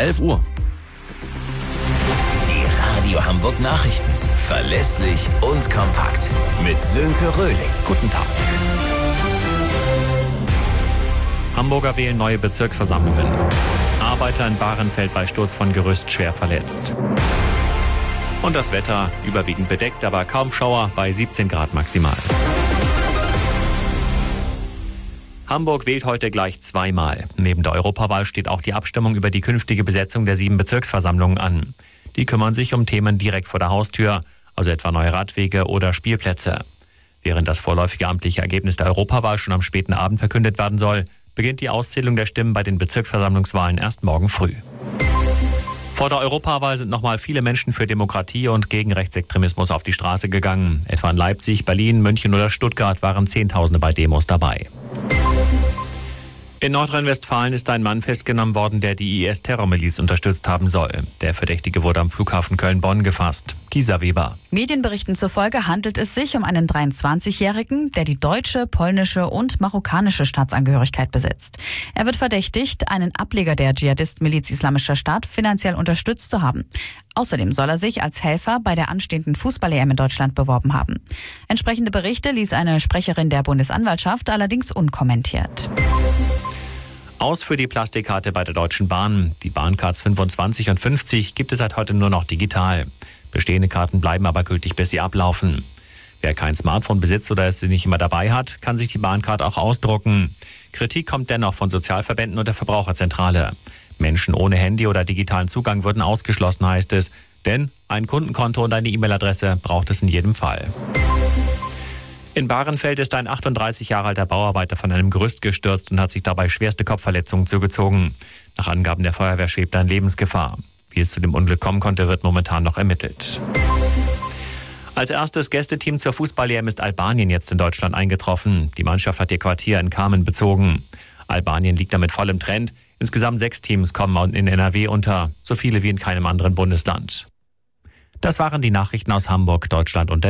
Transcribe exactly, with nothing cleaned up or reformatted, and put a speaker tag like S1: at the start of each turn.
S1: elf Uhr.
S2: Die Radio Hamburg Nachrichten. Verlässlich und kompakt. Mit Sönke Röhling.
S1: Guten Tag. Hamburger wählen neue Bezirksversammlungen. Arbeiter in Bahrenfeld bei Sturz von Gerüst schwer verletzt. Und das Wetter überwiegend bedeckt, aber kaum Schauer bei siebzehn Grad maximal. Hamburg wählt heute gleich zweimal. Neben der Europawahl steht auch die Abstimmung über die künftige Besetzung der sieben Bezirksversammlungen an. Die kümmern sich um Themen direkt vor der Haustür, also etwa neue Radwege oder Spielplätze. Während das vorläufige amtliche Ergebnis der Europawahl schon am späten Abend verkündet werden soll, beginnt die Auszählung der Stimmen bei den Bezirksversammlungswahlen erst morgen früh. Vor der Europawahl sind nochmal viele Menschen für Demokratie und gegen Rechtsextremismus auf die Straße gegangen. Etwa in Leipzig, Berlin, München oder Stuttgart waren Zehntausende bei Demos dabei. In Nordrhein-Westfalen ist ein Mann festgenommen worden, der die I S-Terrormiliz unterstützt haben soll. Der Verdächtige wurde am Flughafen Köln-Bonn gefasst. Kisa Weber.
S3: Medienberichten zufolge handelt es sich um einen dreiundzwanzigjährigen, der die deutsche, polnische und marokkanische Staatsangehörigkeit besitzt. Er wird verdächtigt, einen Ableger der Dschihadist-Miliz Islamischer Staat finanziell unterstützt zu haben. Außerdem soll er sich als Helfer bei der anstehenden Fußball-E M in Deutschland beworben haben. Entsprechende Berichte ließ eine Sprecherin der Bundesanwaltschaft allerdings unkommentiert.
S1: Aus für die Plastikkarte bei der Deutschen Bahn. Die Bahncards fünfundzwanzig und fünfzig gibt es seit heute nur noch digital. Bestehende Karten bleiben aber gültig, bis sie ablaufen. Wer kein Smartphone besitzt oder es nicht immer dabei hat, kann sich die Bahncard auch ausdrucken. Kritik kommt dennoch von Sozialverbänden und der Verbraucherzentrale. Menschen ohne Handy oder digitalen Zugang würden ausgeschlossen, heißt es. Denn ein Kundenkonto und eine E-Mail-Adresse braucht es in jedem Fall. In Bahrenfeld ist ein achtunddreißig Jahre alter Bauarbeiter von einem Gerüst gestürzt und hat sich dabei schwerste Kopfverletzungen zugezogen. Nach Angaben der Feuerwehr schwebt er in Lebensgefahr. Wie es zu dem Unglück kommen konnte, wird momentan noch ermittelt. Als erstes Gästeteam zur Fußball-E M ist Albanien jetzt in Deutschland eingetroffen. Die Mannschaft hat ihr Quartier in Kamen bezogen. Albanien liegt damit voll im Trend. Insgesamt sechs Teams kommen in N R W unter, so viele wie in keinem anderen Bundesland. Das waren die Nachrichten aus Hamburg, Deutschland und der